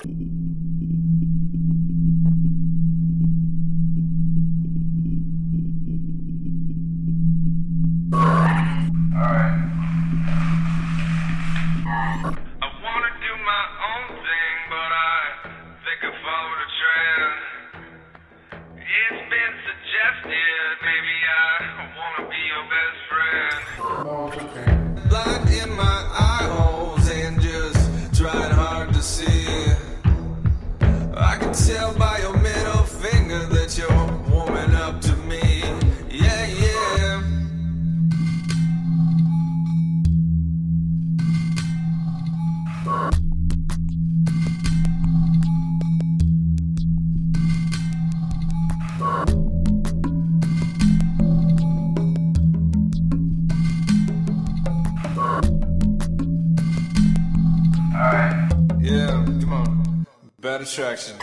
Attraction.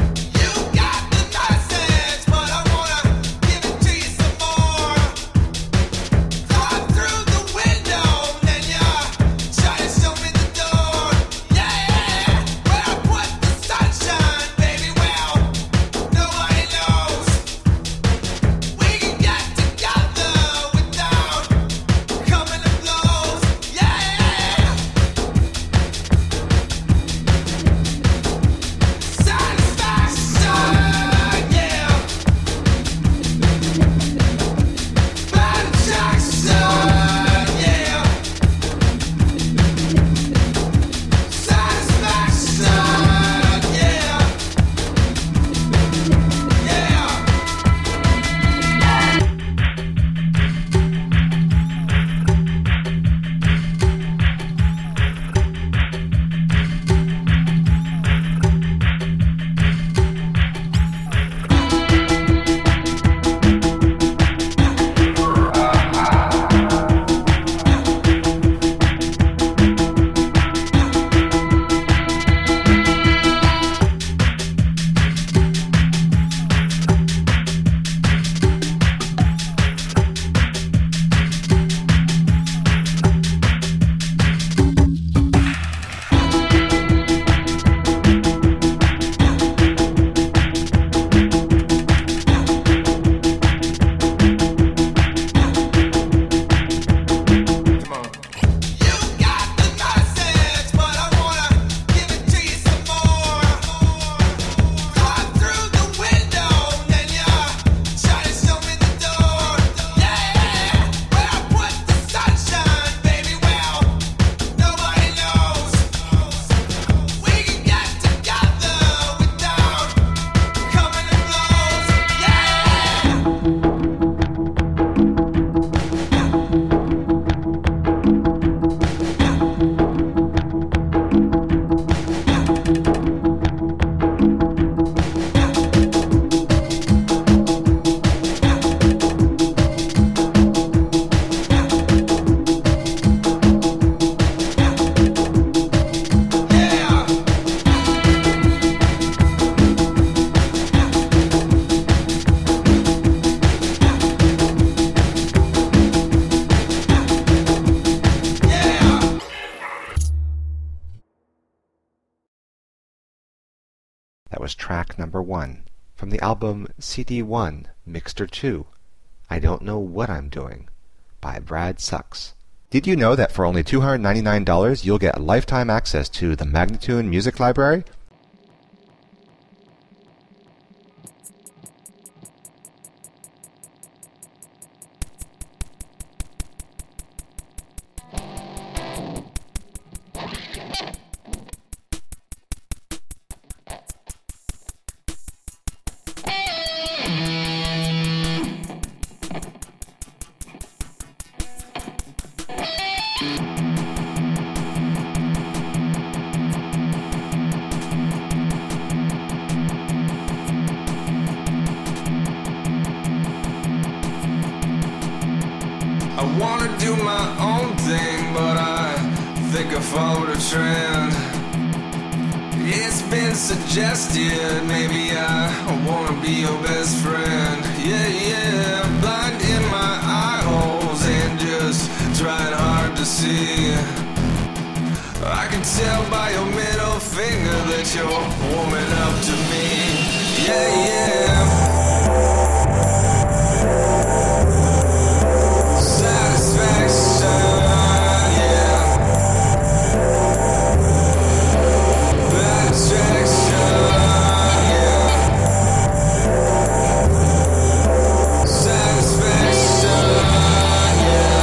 That was track number 1 from the album CD1 Mixter 2, I Don't Know What I'm Doing, by Brad Sucks. Did you know that for only $299 you'll get lifetime access to the Magnatune Music Library? I wanna do my own thing, but I think I followed a trend. It's been suggested, maybe I wanna be your best friend. Yeah, yeah, blind in my eye holes and just trying hard to see. I can tell by your middle finger that you're warming up to me. Yeah, yeah. Satisfaction, yeah. Attraction, yeah. Satisfaction, yeah.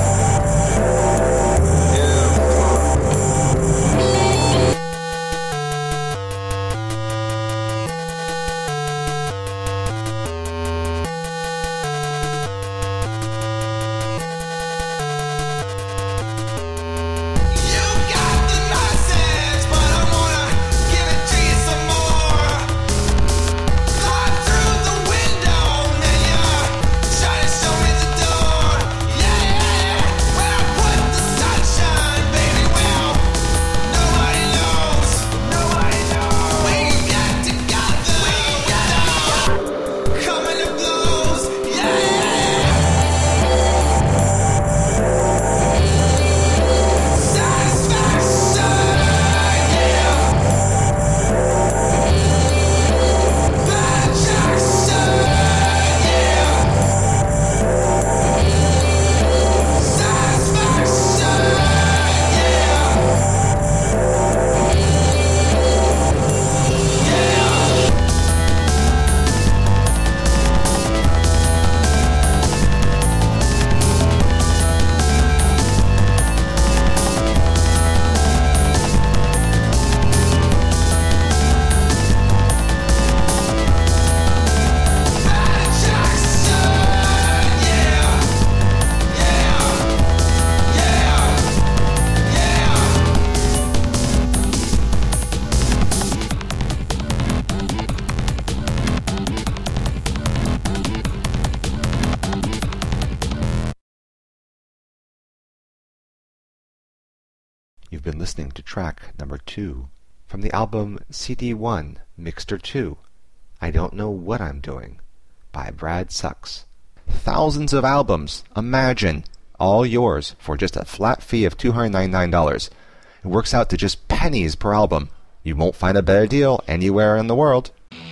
You've been listening to track number 2 from the album CD1 Mixter 2, I Don't Know What I'm Doing, by Brad Sucks. Thousands of albums, imagine, all yours for just a flat fee of $299. It works out to just pennies per album. You won't find a better deal anywhere in the world.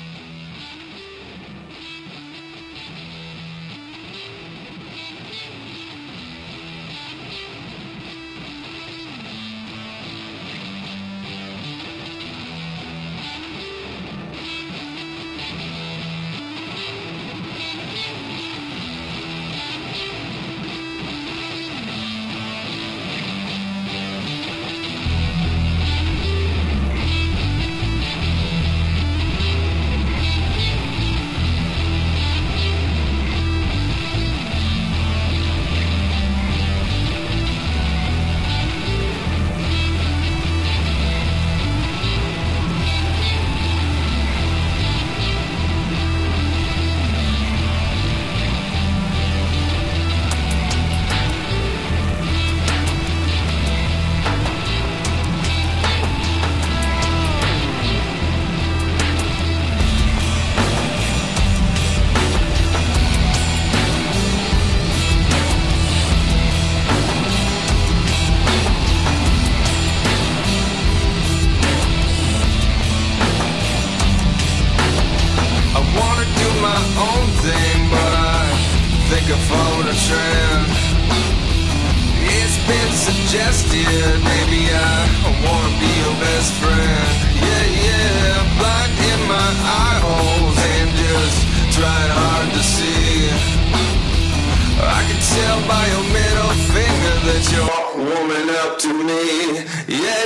Suggested, maybe I wanna be your best friend. Yeah, yeah, blind in my eye holes and just trying hard to see. I can tell by your middle finger that you're warming up to me. Yeah,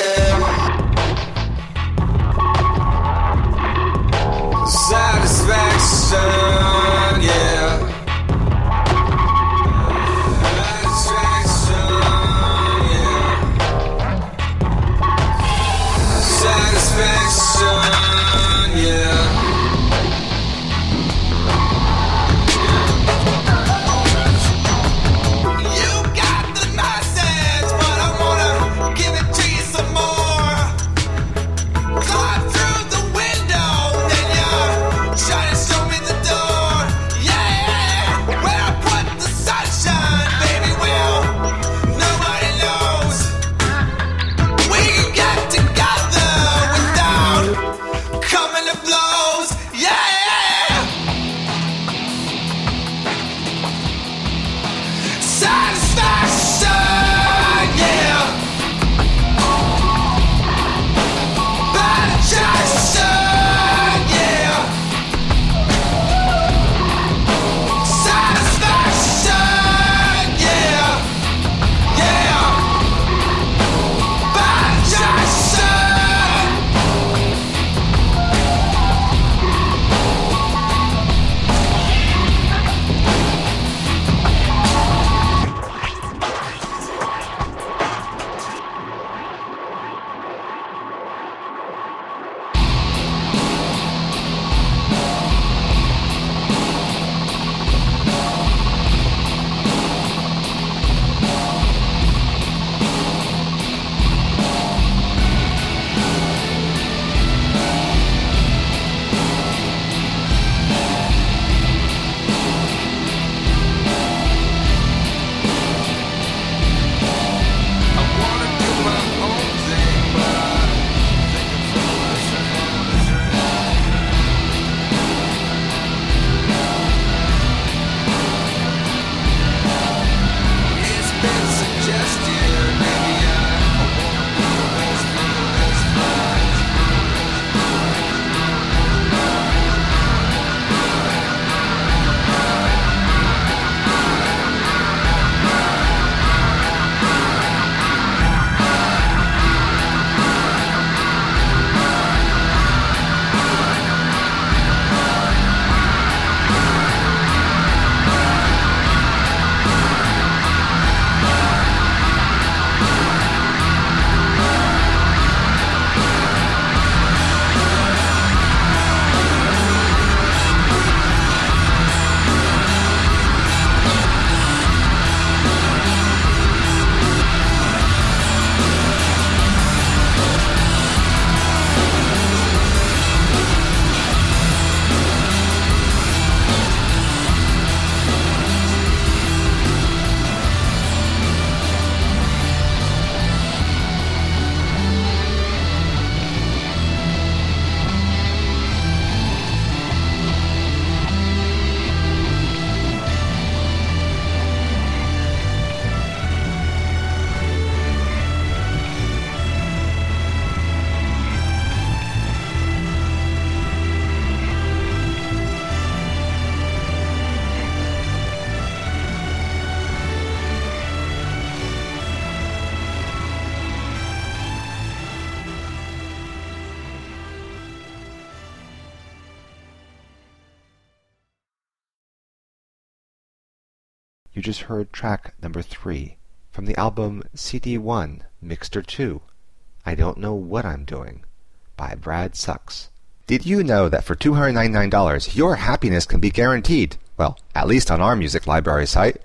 yeah. Satisfaction, yeah. Satisfaction. You just heard track number 3 from the album CD1 Mixter 2, I Don't Know What I'm Doing by Brad Sucks. Did you know that for $299 your happiness can be guaranteed? Well, at least on our music library site.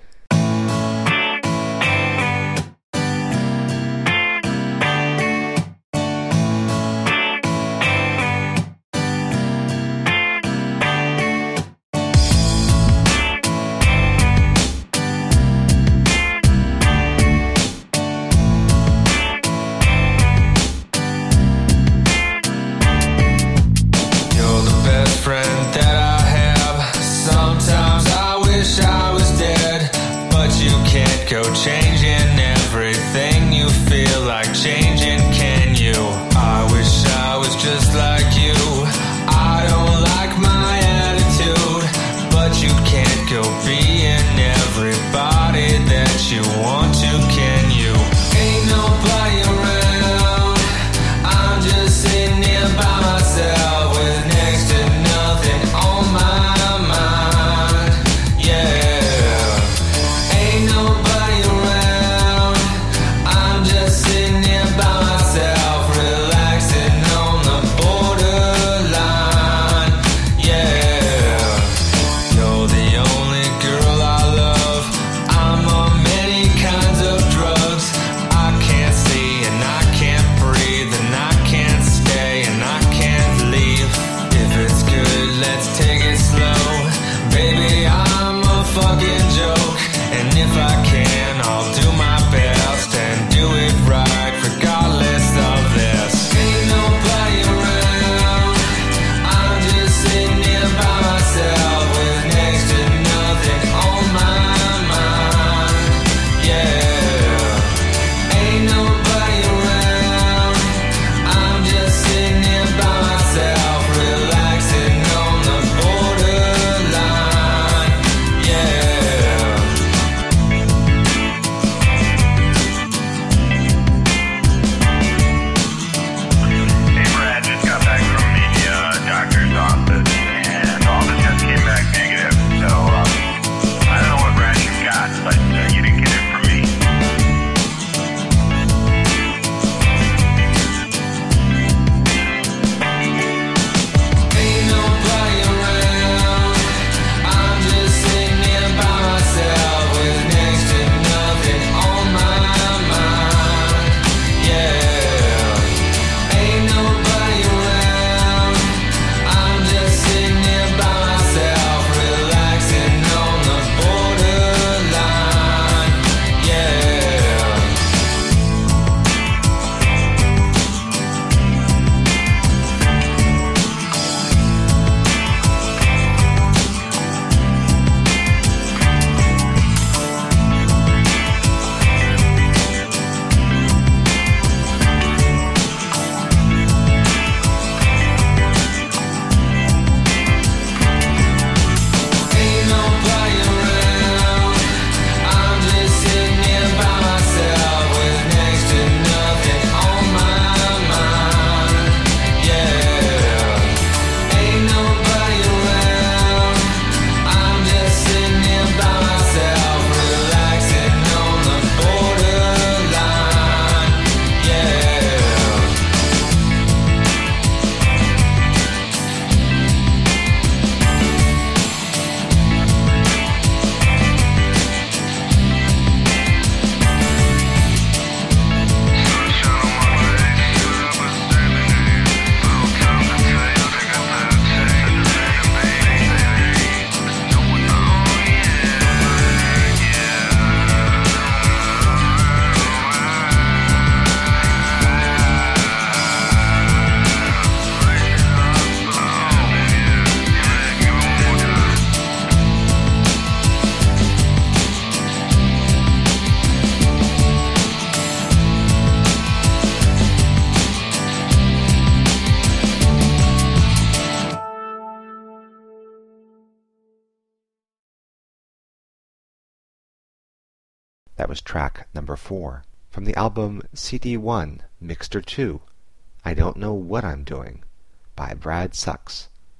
That was track number 4 from the album CD1 Mixter 2, I Don't Know What I'm Doing by Brad Sucks.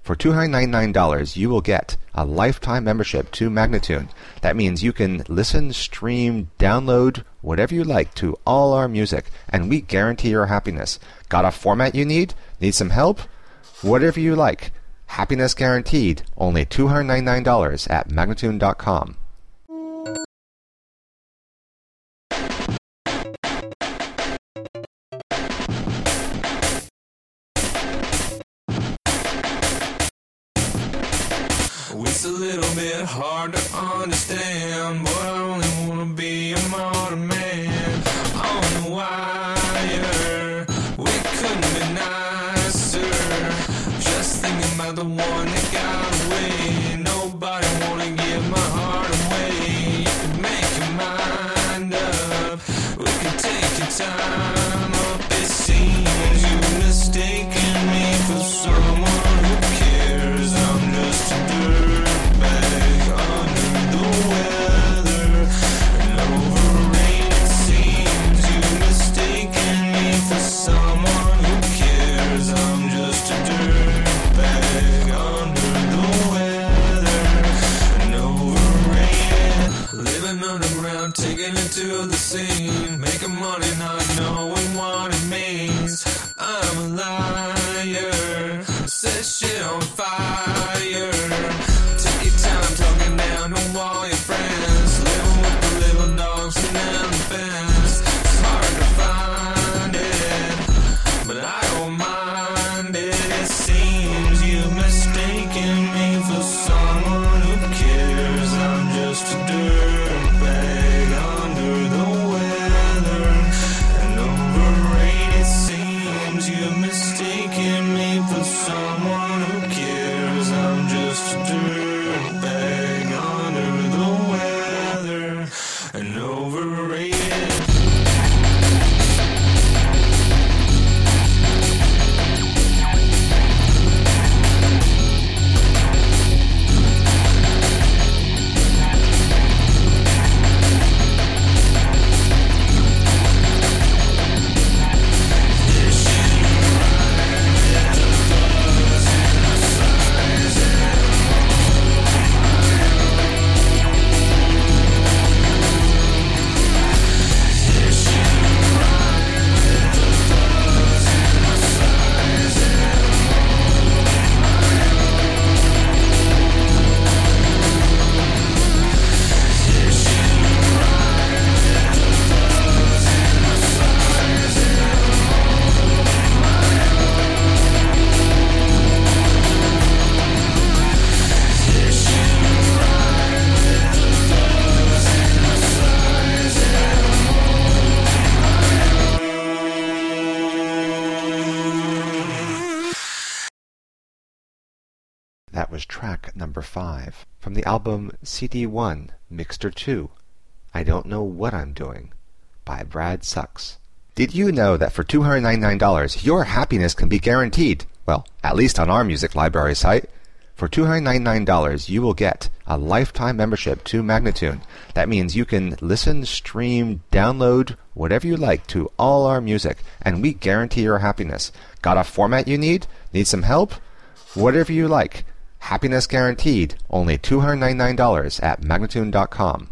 For $299, you will get a lifetime membership to Magnatune. That means you can listen, stream, download, whatever you like to all our music, and we guarantee your happiness. Got a format you need? Need some help? Whatever you like. Happiness guaranteed. Only $299 at Magnatune.com. It's a little bit hard to understand, but I only wanna be a modern man. On the wire, we couldn't be nicer. Just thinking about the one that got away. Nobody wanna give my heart away. You could make your mind up, we could take your time up. It seems you've mistaken me for someone who cares. I'm just a dirtbag under the weather and overrated. It seems you've mistaken me for someone who cares. I'm just a dirtbag under the weather and overrated. Living underground, taking it to the scene, making money not knowing what it means. I'm a liar, set shit on fire. Take your time talking down to all your friends, living with the little dogs and down the fence. It's hard to find it, but I don't mind it. It seems you've mistaken me for someone who cares. I'm just a dirtbag under the weather and overrated. Seems you've mistaken me for someone who cares. I'm just a dirtbag under the weather and overrated. That was track number 5 from the album CD1 Mixter 2, I Don't Know What I'm Doing by Brad Sucks. Did you know that for $299 your happiness can be guaranteed? Well, at least on our music library site. For $299 you will get a lifetime membership to Magnatune. That means you can listen, stream, download, whatever you like to all our music, and we guarantee your happiness. Got a format you need? Need some help? Whatever you like. Happiness guaranteed. Only $299 at Magnatune.com.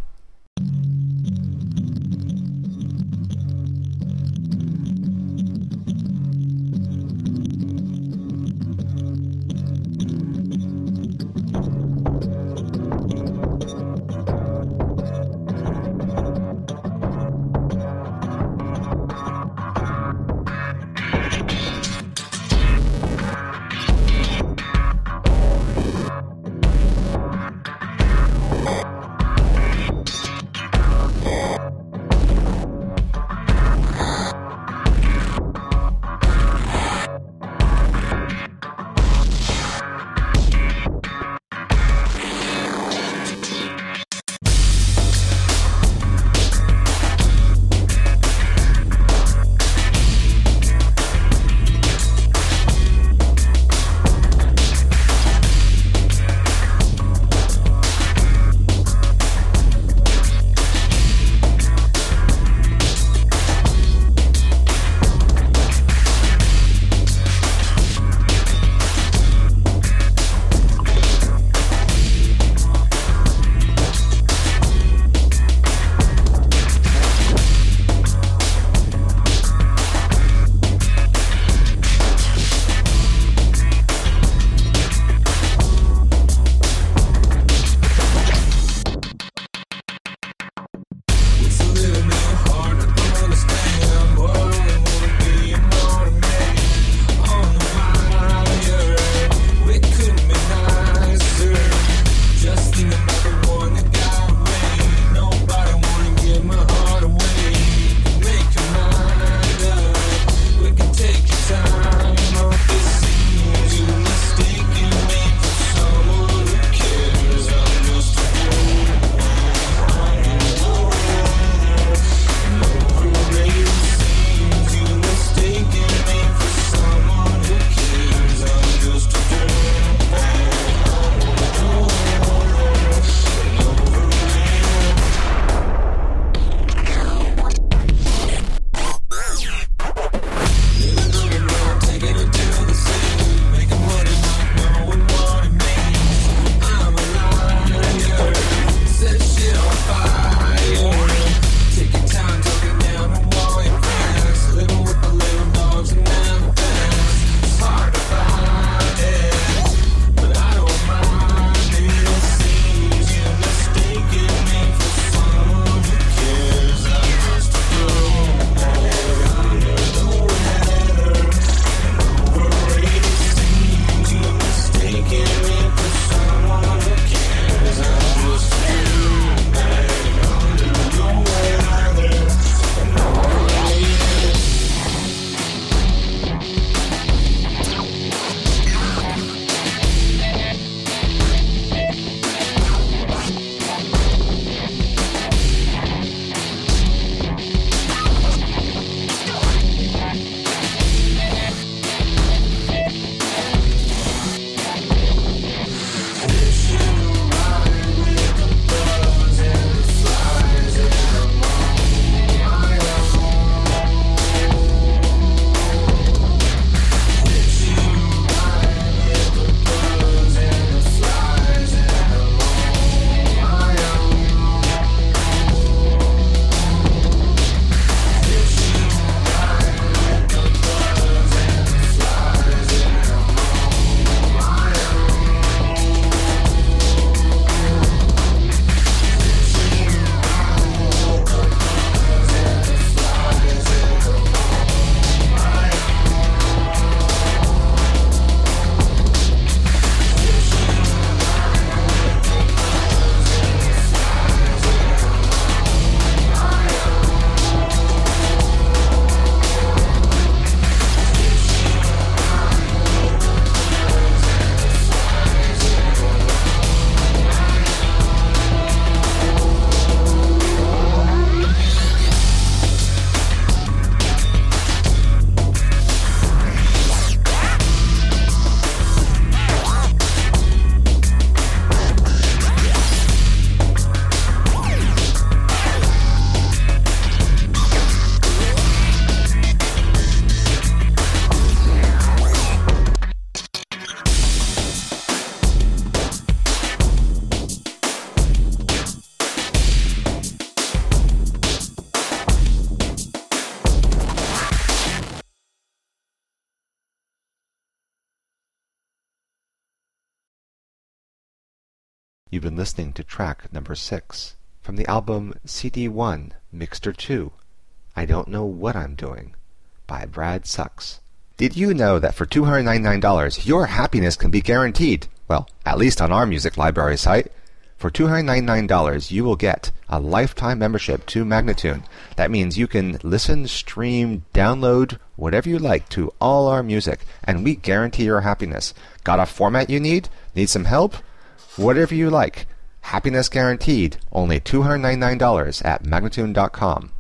You've been listening to track number 6 from the album CD1 Mixter 2, I Don't Know What I'm Doing, by Brad Sucks. Did you know that for $299 your happiness can be guaranteed? Well, at least on our music library site. For $299 you will get a lifetime membership to Magnatune. That means you can listen, stream, download, whatever you like to all our music, and we guarantee your happiness. Got a format you need? Need some help? Whatever you like. Happiness guaranteed. Only $299 at Magnatune.com.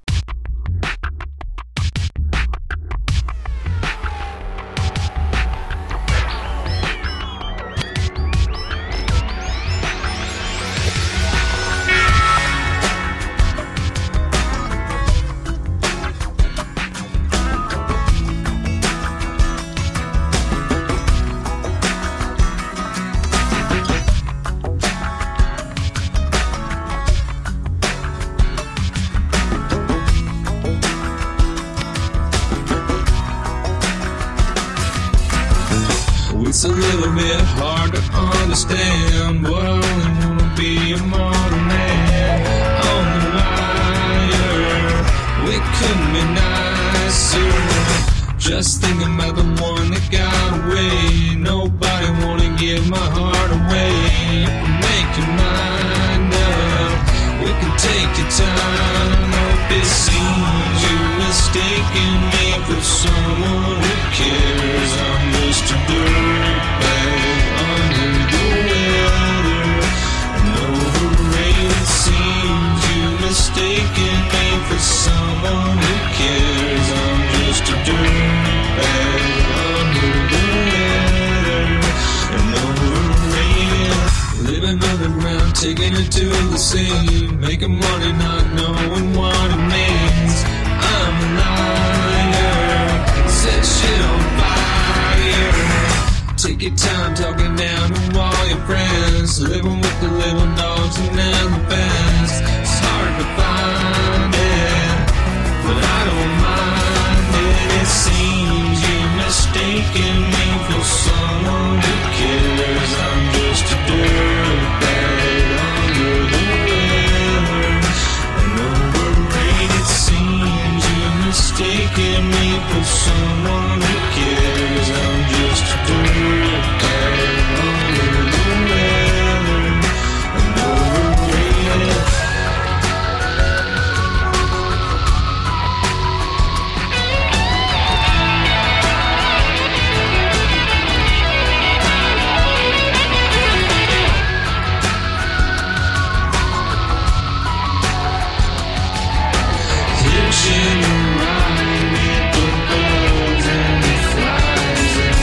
It's a little bit hard to understand, but I only wanna be a modern man. On the wire, we couldn't be nicer. Just thinking about the one that got away. Nobody wanna give my heart away. Make your mind up, we can take your time. Hope it seems you're mistaking me for someone who cares. I'm just a dirtbag under the weather and overrated. Seems you're mistaking me for someone who cares. I'm just a dirtbag under the weather and overrated. Living underground, taking it to the sea, making money not knowing what it means. I'm a liar, set shit on fire. Take your time talking down to all your friends, living with the little dogs and elephants. It's hard to find it, but I don't mind it. It seems you're mistaken me for someone who cares. I'm just a dirtbag under the weather and overrated. Seems you're mistaken me for someone who cares. I'm just a dirtbag under the weather and overrated. Hitching a ride with the birds and the flies and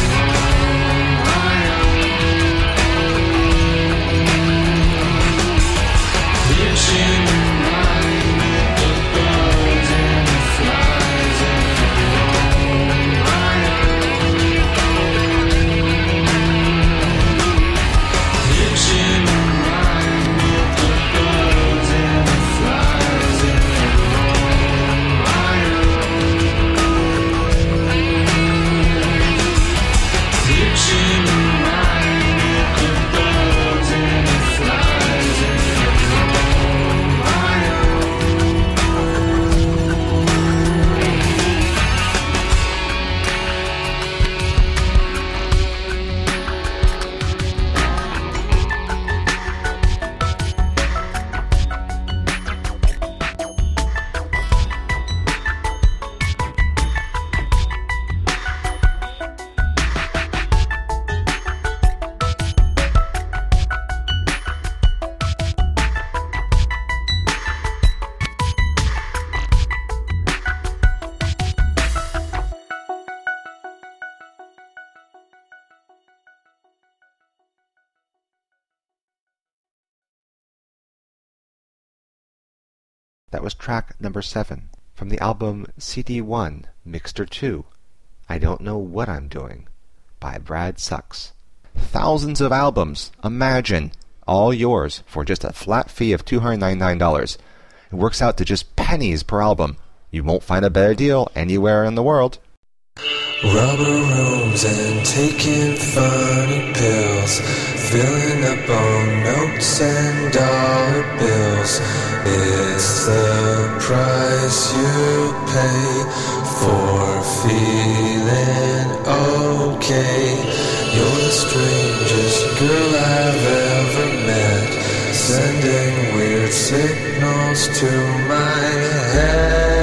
hitching a ride with the birds and the flies and hitching a ride with the birds and the flies and hitching a ride with the birds and the flies and That was track number 7 from the album CD1 Mixter 2, I Don't Know What I'm Doing, by Brad Sucks. Thousands of albums, imagine, all yours for just a flat fee of $299. It works out to just pennies per album. You won't find a better deal anywhere in the world. Rubber rooms and taking funny pills, filling up on notes and dollar bills. It's the price you pay for feeling okay. You're the strangest girl I've ever met, sending weird signals to my head.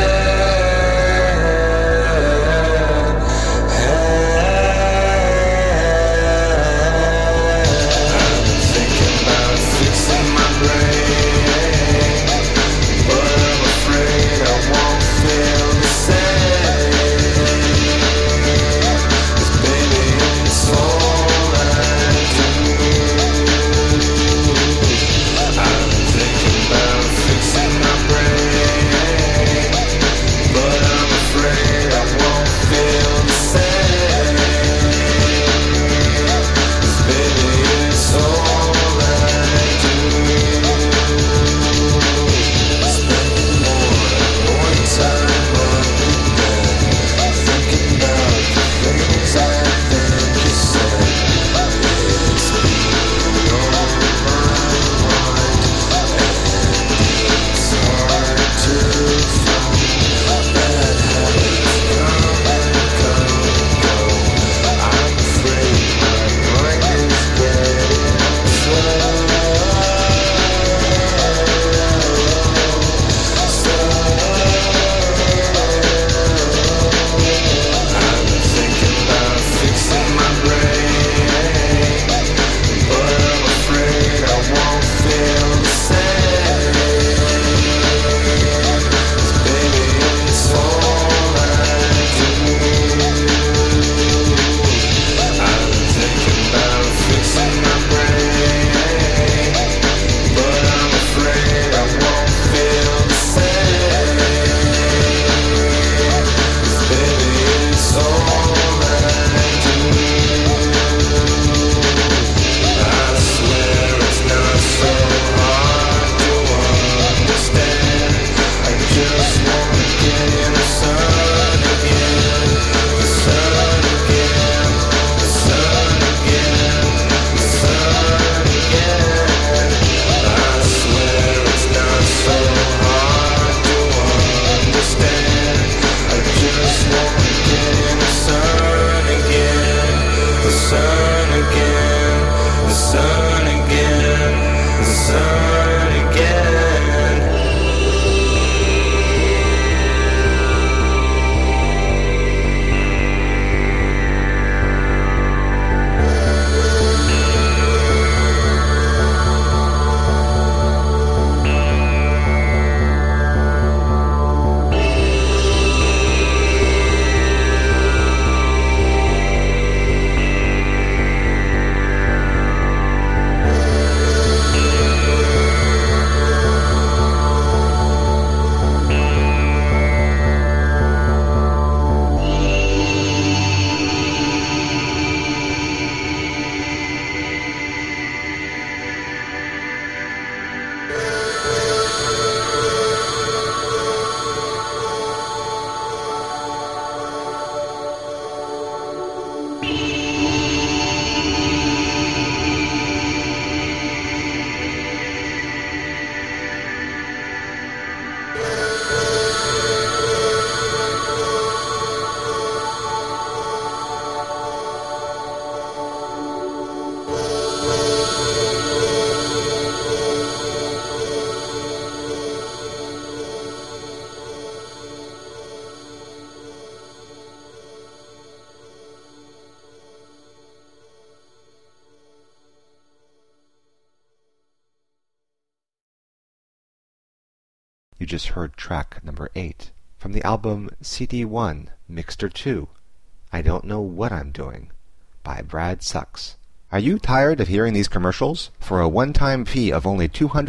You just heard track number 8 from the album CD1, Mixter 2, I Don't Know What I'm Doing, by Brad Sucks. Are you tired of hearing these commercials? For a one-time fee of only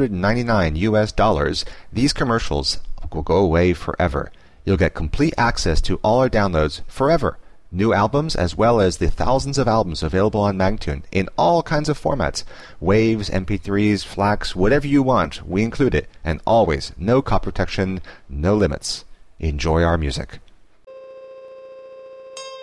$299 US, these commercials will go away forever. You'll get complete access to all our downloads forever. New albums as well as the thousands of albums available on Magtune in all kinds of formats. Waves, MP3s, FLACs, whatever you want, we include it. And always, no copy protection, no limits. Enjoy our music.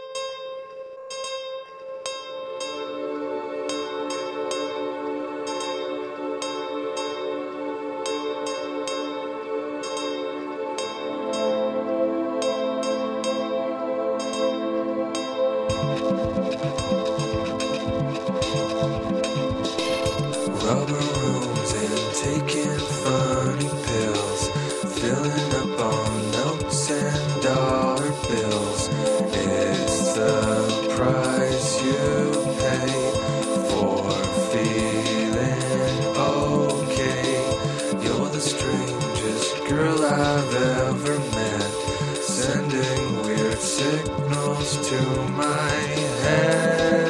Rubber rooms and taking funny pills, filling up on notes and dollar bills. It's the price you pay for feeling okay. You're the strangest girl I've ever met, sending weird signals to my head.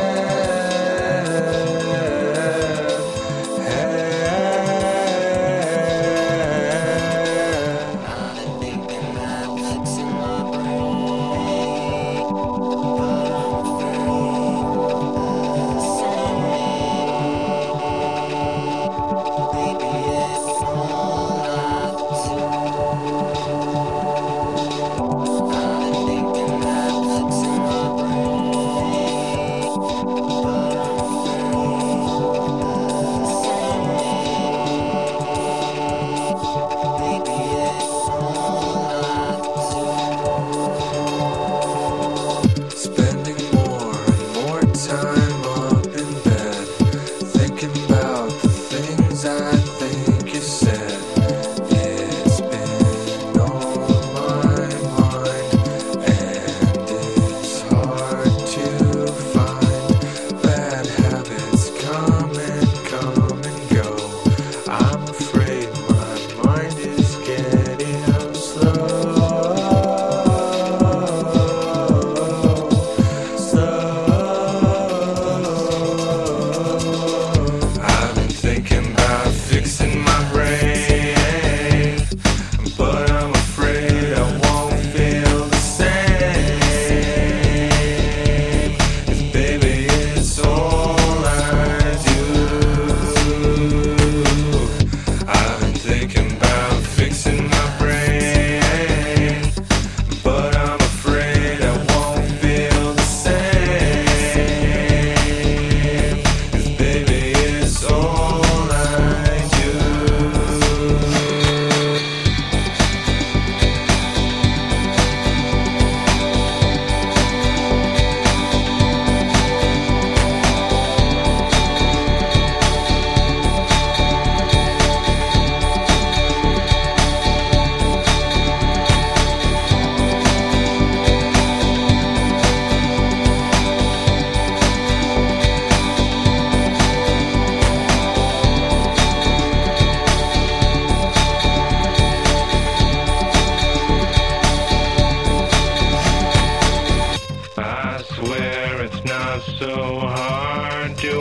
So hard to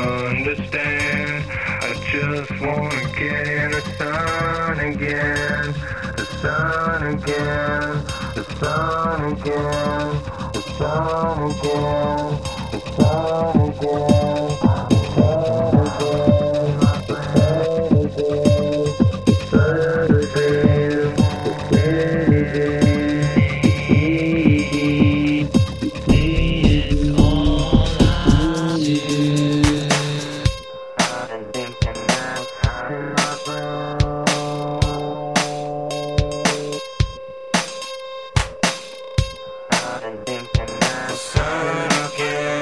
understand. I just wanna get in the sun again, the sun again, the sun again, the sun again, the sun again, the sun again, the sun again, the sun again, the sun again. Sun again.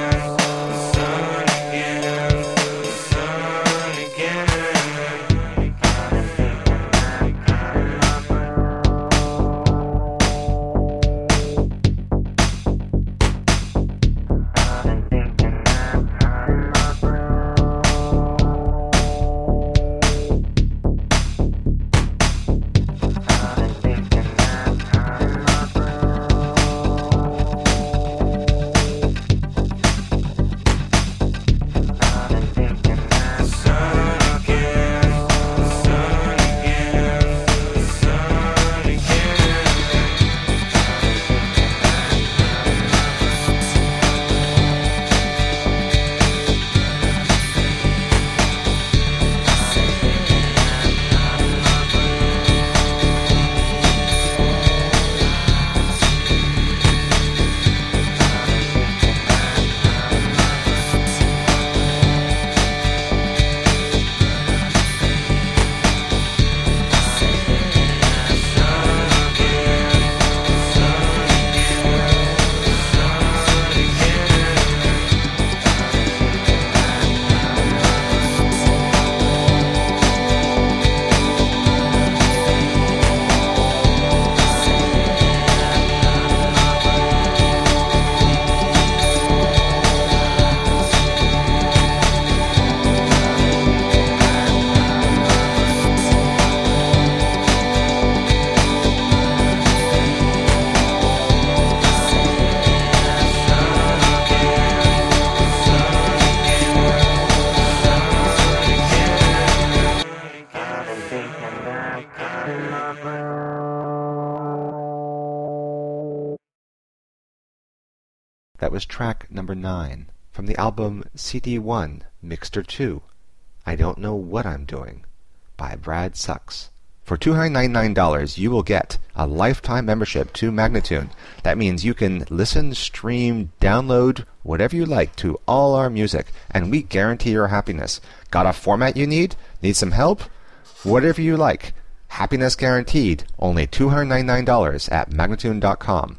That was track number 9 from the album CD1, Mixter 2, I Don't Know What I'm Doing, by Brad Sucks. For $299, you will get a lifetime membership to Magnatune. That means you can listen, stream, download, whatever you like to all our music, and we guarantee your happiness. Got a format you need? Need some help? Whatever you like. Happiness guaranteed. Only $299 at Magnatune.com.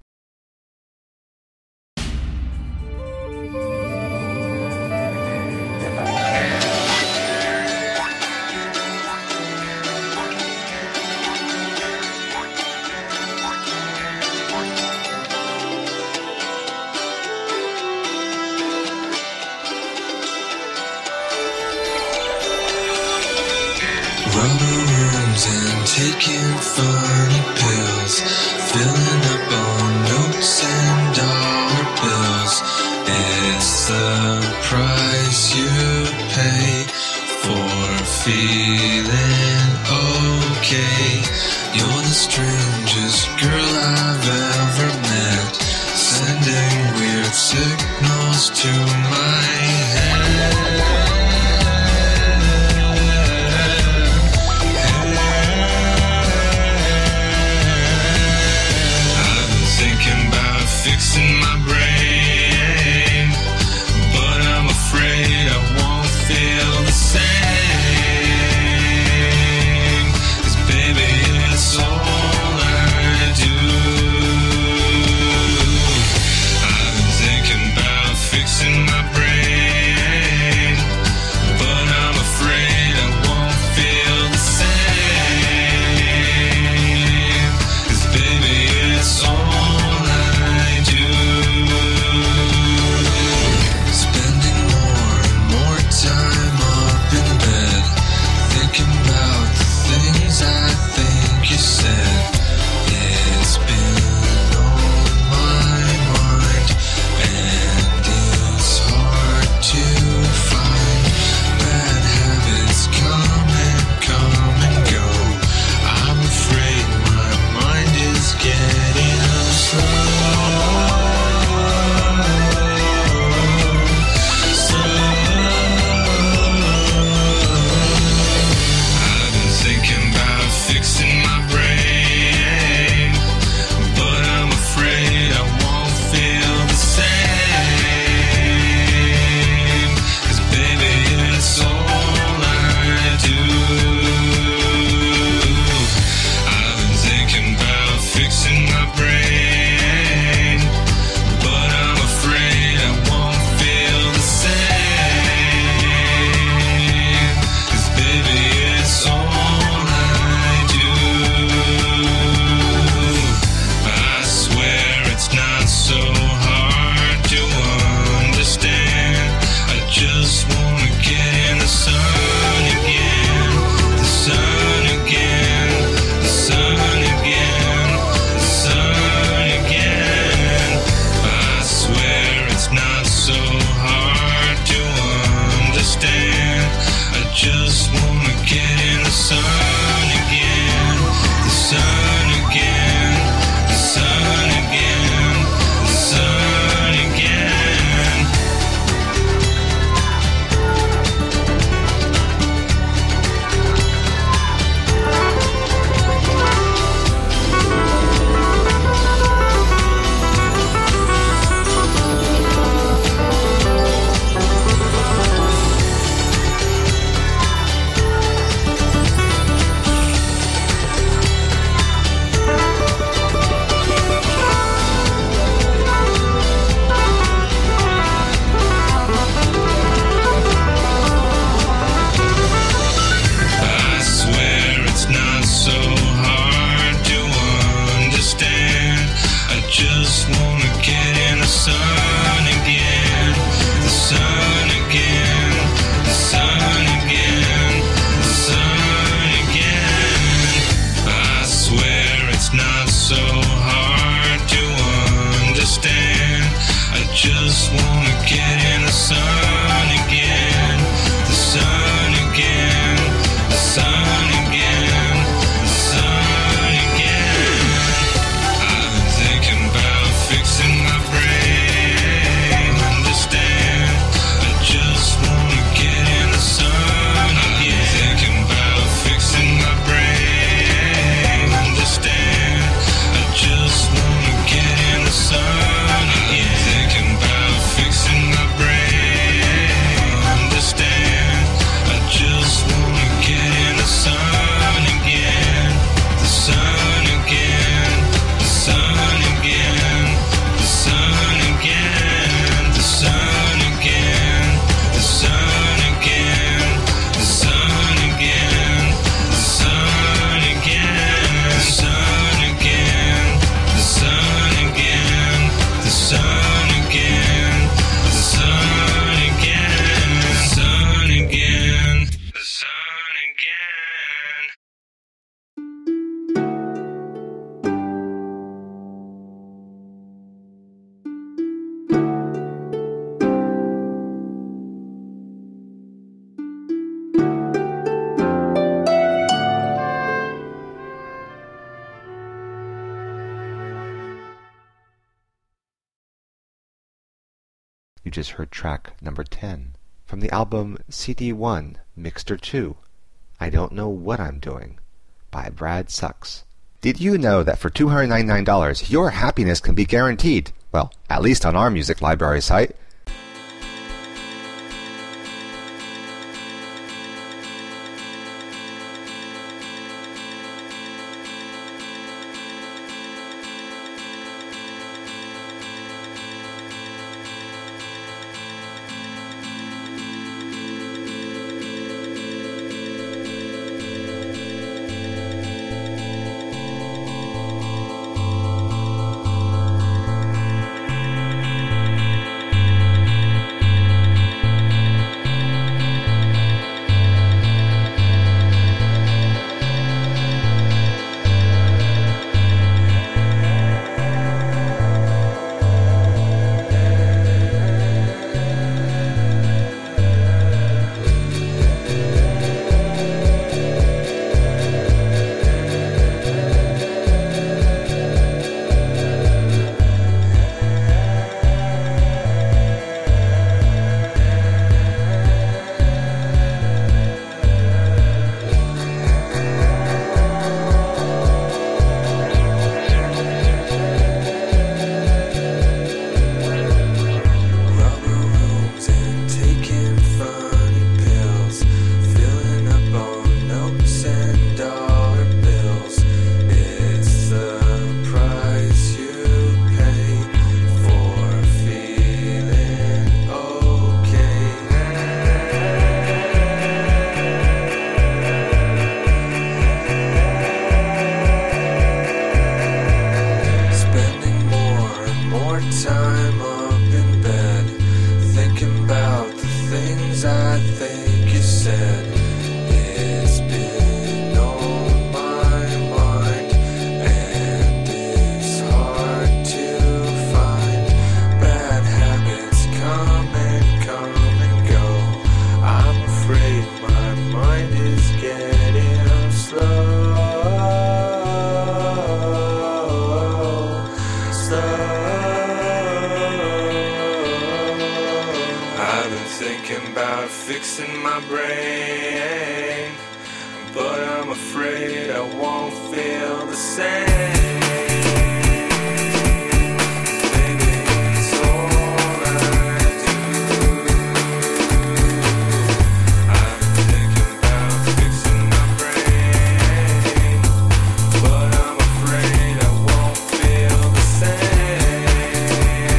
Rubber rooms and taking funny pills, filling up on notes and dollar bills. It's the price you pay for feeling okay. You're the strangest girl I've ever met, sending weird signals to my head. Fixing my brain, but I'm afraid I won't feel the same. 'Cause baby, it's all I do. I've been thinking about fixing my brain. You just heard track number 10 from the album CD1 Mixter 2, I Don't Know What I'm Doing, by Brad Sucks. Did you know that for $299 your happiness can be guaranteed? Well, at least on our music library site. Fixing my brain, but I'm afraid I won't feel the same. Baby, it's all I do. I've been thinking about fixing my brain, but I'm afraid I won't feel the same.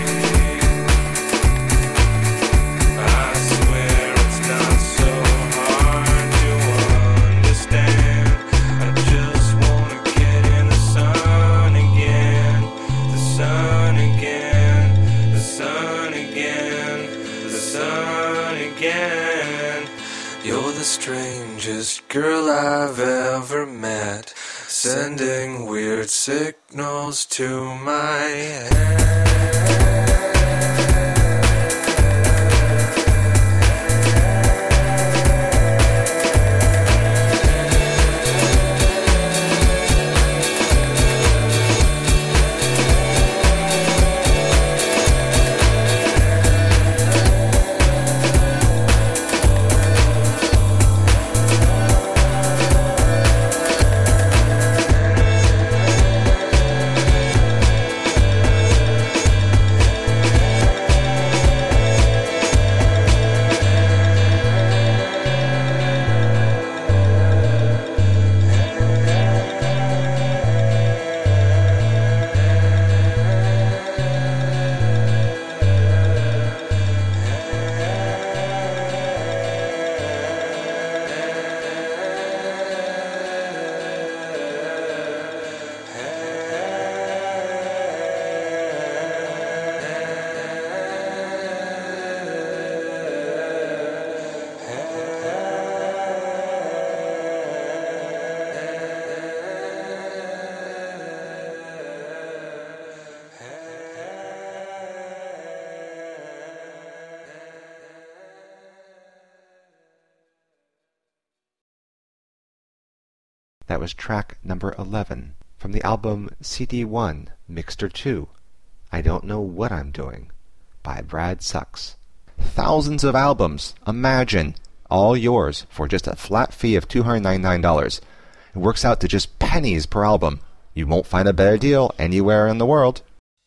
I swear it's not so hard to understand. I just wanna get in the sun again, the sun again, the sun again, the sun again. You're the strangest girl I've ever met, sending weird signals to my head. That was track number 11 from the album CD1 Mixter 2, I Don't Know What I'm Doing, by Brad Sucks. Thousands of albums, imagine, all yours for just a flat fee of $299. It works out to just pennies per album. You won't find a better deal anywhere in the world.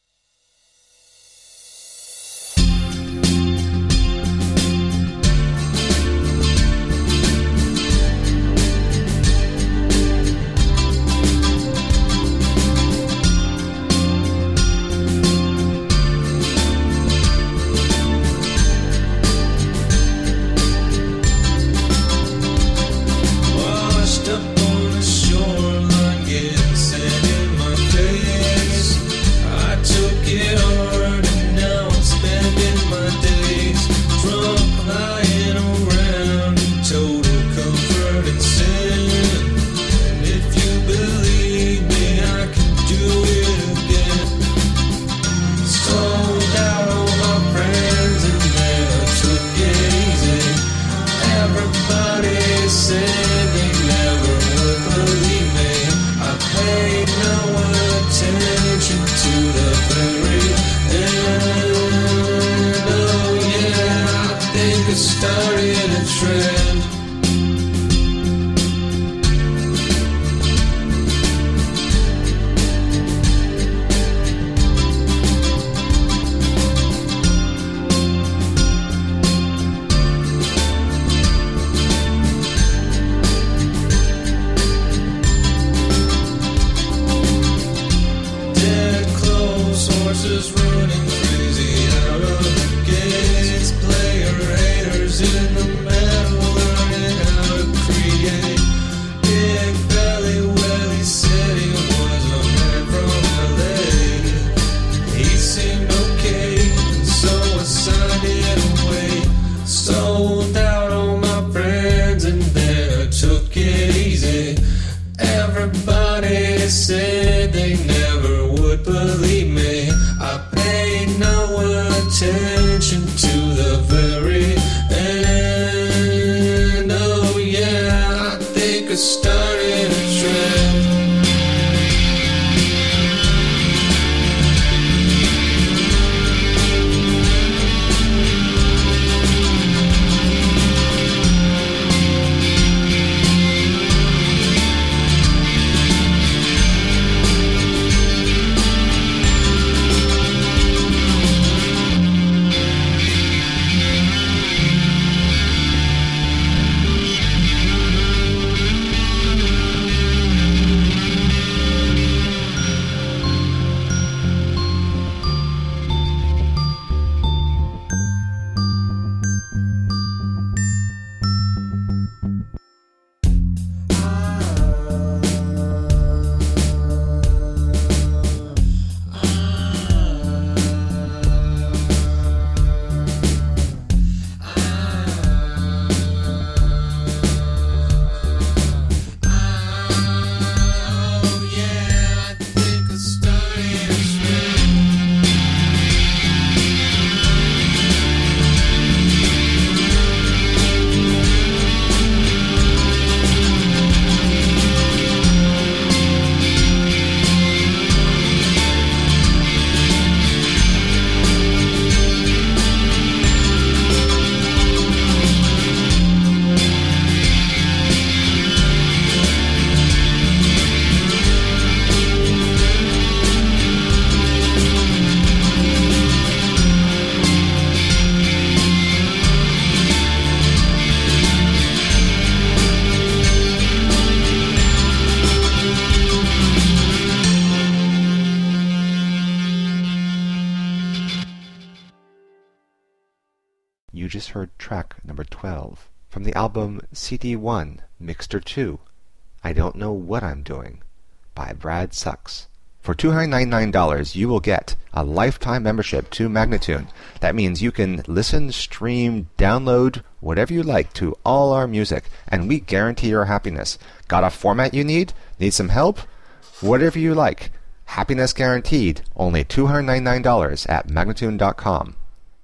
You just heard track number 12 from the album CD1, Mixter 2, I Don't Know What I'm Doing, by Brad Sucks. For $299, you will get a lifetime membership to Magnatune. That means you can listen, stream, download, whatever you like to all our music, and we guarantee your happiness. Got a format you need? Need some help? Whatever you like. Happiness guaranteed. Only $299 at Magnatune.com.